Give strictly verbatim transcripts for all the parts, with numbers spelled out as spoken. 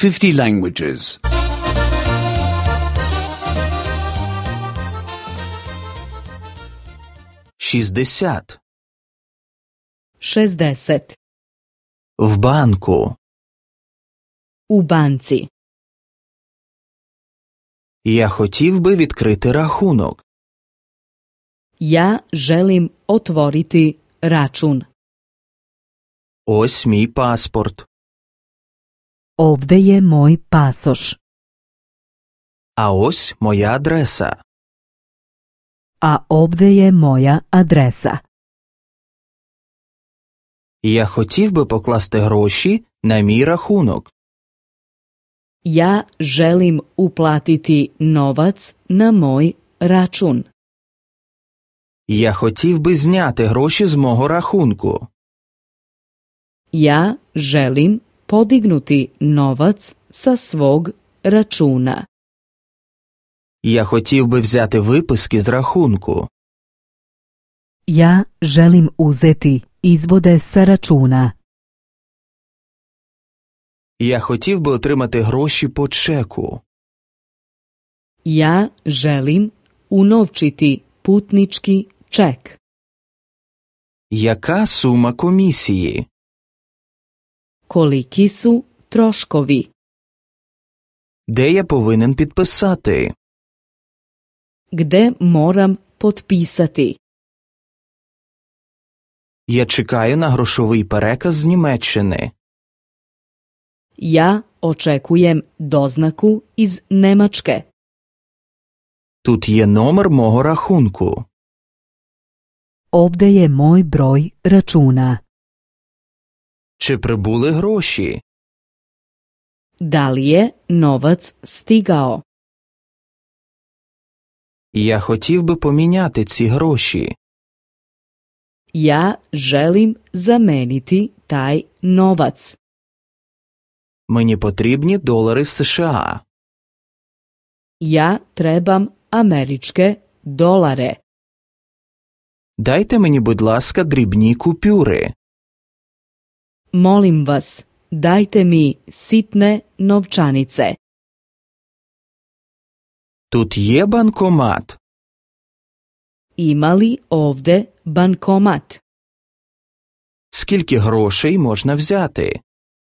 fifty languages. Шістдесят. šezdeset. В банку. U banci. Я хотів би відкрити рахунок. Ja želim otvoriti račun. Ось мій паспорт. Ovde je moj pasoš. А ось моя адреса. A ovde je moja adresa. Я хотів би покласти гроші на мій рахунок. Ja želim uplatiti novac na moj račun. Я хотів би зняти гроші з мого рахунку. Ja želim podignuti novac sa svog računa. Я хотів би взяти виписки з рахунку. Ja želim uzeti izvode sa računa. Я хотів би отримати гроші по чеку. Ja želim unovčiti putnički ček. Яка сума комісії? Koliki su troškovi? Де я повинен підписати? Gde moram potpisati? Я чекаю на грошовий переказ з Німеччини. Ja očekujem doznaku iz Nemačke. Тут є номер мого рахунку. Ovde je moj broj računa. Чи прибули гроші? Da li je novac stigao? Я хотів би поміняти ці гроші. Ja želim zameniti taj novac. Мені потрібні долари США. Ja trebam američke dolare. Дайте мені, будь ласка, дрібні купюри. Molim vas, dajte mi sitne novčanice. Тут є банкомат. Ima li ovde bankomat? Скільки грошей можна взяти?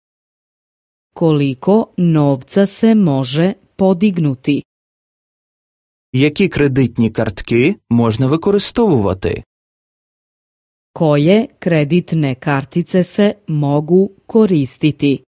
Koliko novca se može podignuti? Які кредитні картки можна використовувати? Koje kreditne kartice se mogu koristiti?